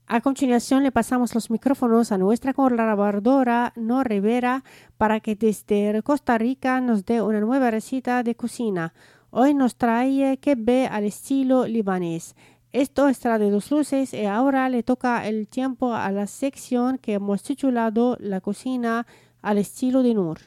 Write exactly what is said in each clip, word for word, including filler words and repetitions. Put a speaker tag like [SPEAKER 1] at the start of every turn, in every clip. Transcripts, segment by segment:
[SPEAKER 1] A continuación le pasamos los micrófonos a nuestra colaboradora No Rivera para que desde Costa Rica nos dé una nueva receta de cocina. Hoy nos trae kebbe al estilo libanés. Esto es de dos luces y ahora le toca el tiempo a la sección que hemos titulado La cocina al estilo de Nur.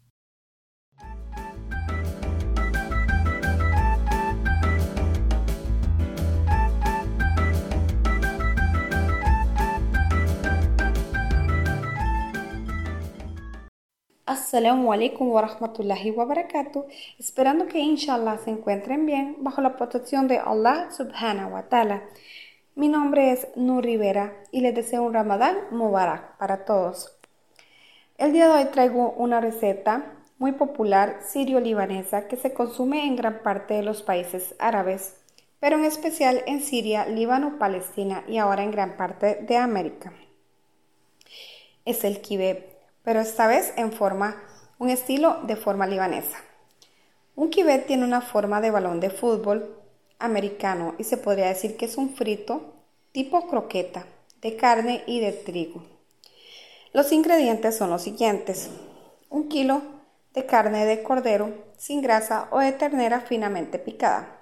[SPEAKER 2] Assalamu alaikum wa rahmatullahi wa barakatuh. Esperando que inshallah se encuentren bien bajo la protección de Allah subhanahu wa ta'ala. Mi nombre es Nur Rivera y les deseo un Ramadán Mubarak para todos. El día de hoy traigo una receta muy popular sirio-libanesa que se consume en gran parte de los países árabes, pero en especial en Siria, Líbano, Palestina y ahora en gran parte de América. Es el kibeb, pero esta vez en forma, un estilo de forma libanesa. Un kibeb tiene una forma de balón de fútbol americano y se podría decir que es un frito tipo croqueta de carne y de trigo. Los ingredientes son los siguientes: un kilo de carne de cordero sin grasa o de ternera finamente picada,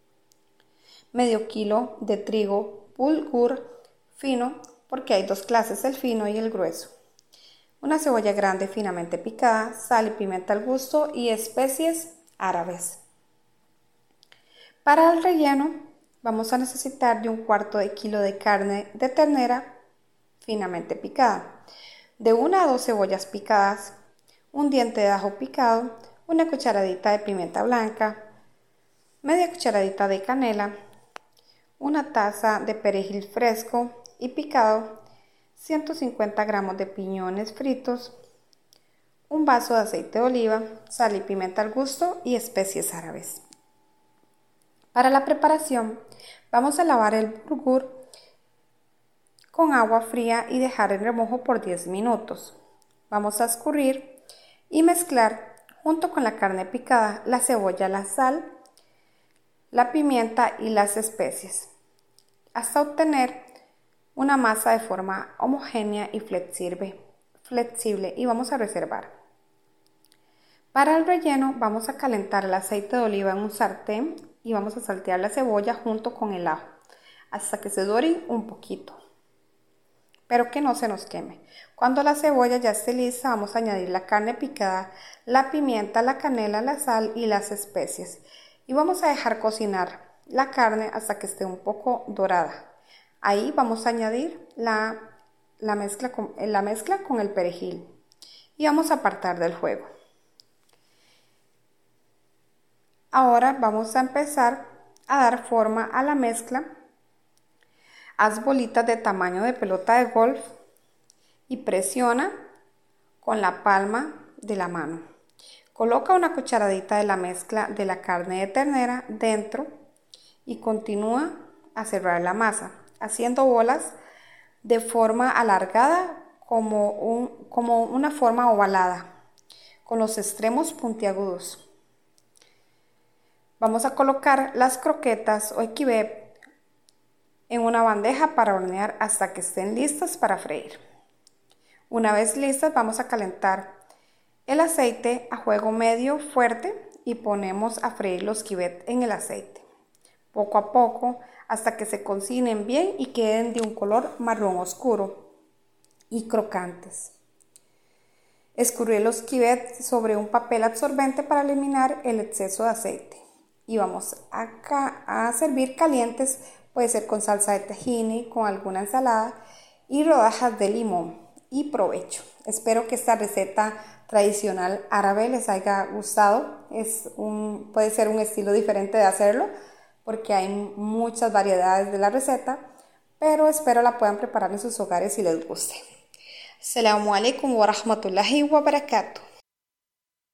[SPEAKER 2] medio kilo de trigo bulgur fino, porque hay dos clases, el fino y el grueso, una cebolla grande finamente picada, sal y pimienta al gusto y especies árabes. Para el relleno vamos a necesitar de un cuarto de kilo de carne de ternera finamente picada, de una a dos cebollas picadas, un diente de ajo picado, una cucharadita de pimienta blanca, media cucharadita de canela, una taza de perejil fresco y picado, ciento cincuenta gramos de piñones fritos, un vaso de aceite de oliva, sal y pimienta al gusto y especies árabes. Para la preparación vamos a lavar el bulgur con agua fría y dejar en remojo por diez minutos. Vamos a escurrir y mezclar junto con la carne picada, la cebolla, la sal, la pimienta y las especies, hasta obtener una masa de forma homogénea y flexible, flexible y vamos a reservar. Para el relleno vamos a calentar el aceite de oliva en un sartén y vamos a saltear la cebolla junto con el ajo hasta que se dore un poquito, pero que no se nos queme. Cuando la cebolla ya esté lista, vamos a añadir la carne picada, la pimienta, la canela, la sal y las especies y vamos a dejar cocinar la carne hasta que esté un poco dorada. Ahí vamos a añadir la, la, mezcla con, la mezcla con el perejil y vamos a apartar del fuego. Ahora vamos a empezar a dar forma a la mezcla. Haz bolitas de tamaño de pelota de golf y presiona con la palma de la mano. Coloca una cucharadita de la mezcla de la carne de ternera dentro y continúa a cerrar la masa, haciendo bolas de forma alargada como, un, como una forma ovalada, con los extremos puntiagudos. Vamos a colocar las croquetas o kibeb en una bandeja para hornear hasta que estén listas para freír. Una vez listas, vamos a calentar el aceite a fuego medio fuerte y ponemos a freír los kibeb en el aceite, poco a poco, hasta que se cocinen bien y queden de un color marrón oscuro y crocantes. Escurrir los kibeb sobre un papel absorbente para eliminar el exceso de aceite. Y vamos a, a servir calientes, puede ser con salsa de tahini, con alguna ensalada y rodajas de limón. Y provecho. Espero que esta receta tradicional árabe les haya gustado. Es un, puede ser un estilo diferente de hacerlo, porque hay muchas variedades de la receta, pero espero la puedan preparar en sus hogares si les guste. Assalamu alaikum wa rahmatullahi wa barakatuh.